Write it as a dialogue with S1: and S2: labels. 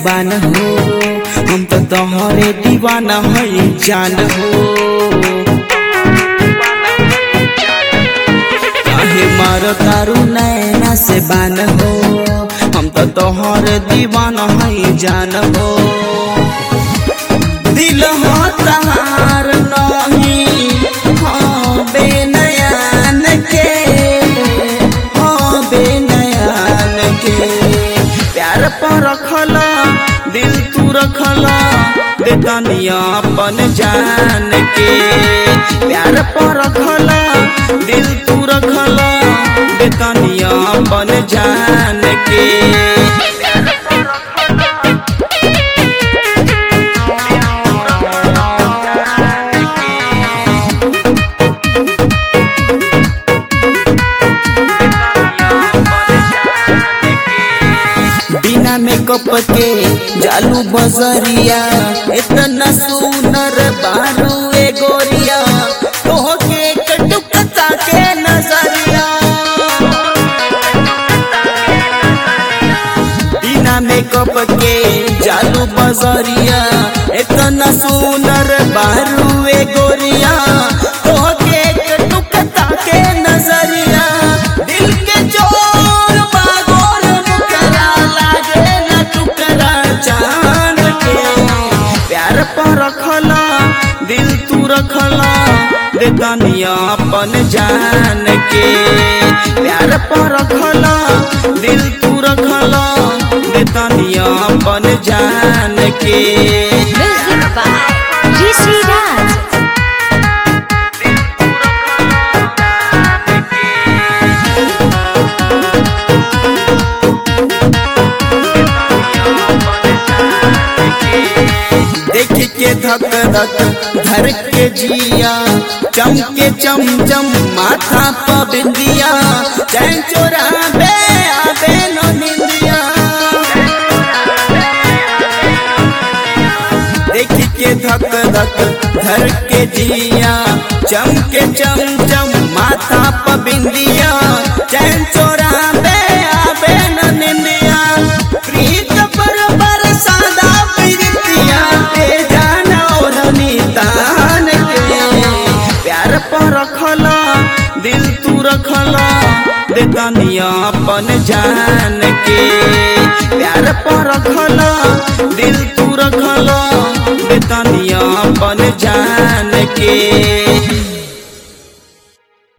S1: जुबान हो, हम तो तोहरे दीवाना है जान हो। काहे मारो तारू नैना से बान हो, हम तो तोहरे दीवाना है जान हो। दिल हो तहार नहीं हाँ बेनयान के, हाँ बेनयान के। प्यार पर रखला दिल तू रखला बेतनिया अपन जान के। प्यार पर रखला दिल तू रखला बेतनिया अपन जान के। बिना मेकअप के जालू बजरिया, इतना सुनर बारू ए गोरिया, तोहके कटुकता के नजरिया। बिना मेकअप के जालू बजरिया, इतना सुनर बारू ए गोरिया, तोहके कटुकता के नजरिया। दिल के चोर बागोर मुकरा लागे न टुकड़ा चांद के। प्यार पर रखला दिल तू रखला बेतनिया अपन जान के। प्यार पर रखला दिल तू रखला बेतनिया अपन जान के।
S2: Music by Rishi Raj.
S1: देख के धक धक धर के जिया, चमके चमचम माथा पर बिंदिया, चैन चोराबे आबे नो निंदिया। देख के धक धक धर के जिया, चमके चमचम माथा पर बिंदिया, चैन चोराबे आबे नो निंदिया। प्रीत पर बरसादा प्रीतिया ए जाना और नितान के। प्यार पर रखला दिल तू रखला बेतनिया अपन जान के। प्यार पर रखला दिल तू रखला बेतनिया अपन जान के।